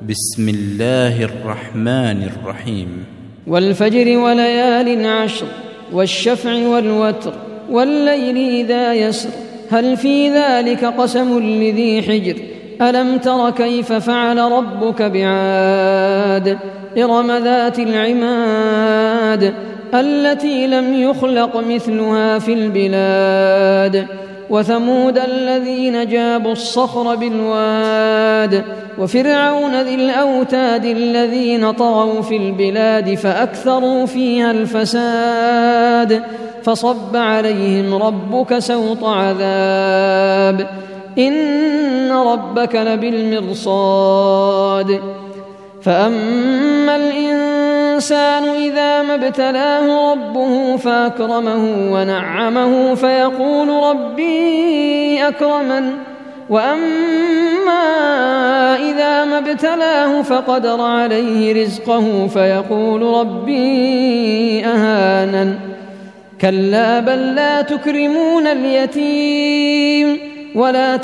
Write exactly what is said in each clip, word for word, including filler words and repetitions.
بسم الله الرحمن الرحيم. والفجر وليال عشر والشفع والوتر والليل إذا يسر هل في ذلك قسم لذي حجر ألم تر كيف فعل ربك بعاد إرم ذات العماد التي لم يخلق مثلها في البلاد وثمود الذين جابوا الصخر بالواد وفرعون ذي الأوتاد الذين طغوا في البلاد فأكثروا فيها الفساد فصب عليهم ربك سوط عذاب إن ربك لبالمرصاد فأما الإنسان إذا ما ابتلاه ربه فأكرمه ونعمه فيقول ربي أكرمن وأما إذا ما ابتلاه فقدر عليه رزقه فيقول ربي أهانن كلا بل لا تكرمون اليتيم ولا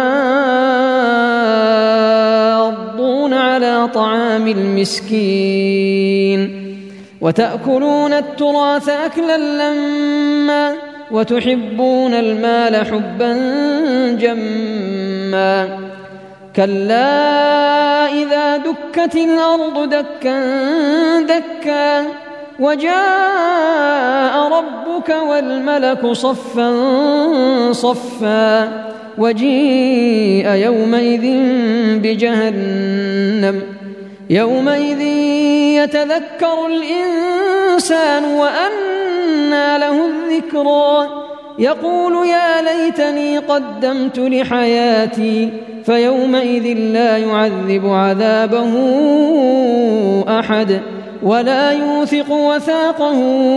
تحاضون على طعام المسكين وتأكلون التراث أكلا لما وتحبون المال حبا جما كلا إذا دكت الأرض دكا دكا وجاء ربك والملك صفا صفا وجيء يومئذ بجهنم يومئذ يتذكر الإنسان وأنى له الذكرى يقول يا ليتني قدمت لحياتي فيومئذ لا يعذب عذابه أحد ولا يوثق وثاقه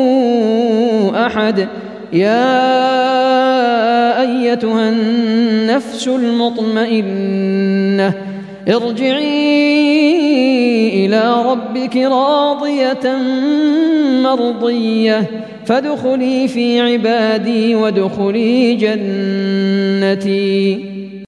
أحد يا أيتها النفس المطمئنة ارجعي إلى ربك راضية مرضية فادخلي في عبادي وادخلي جنتي.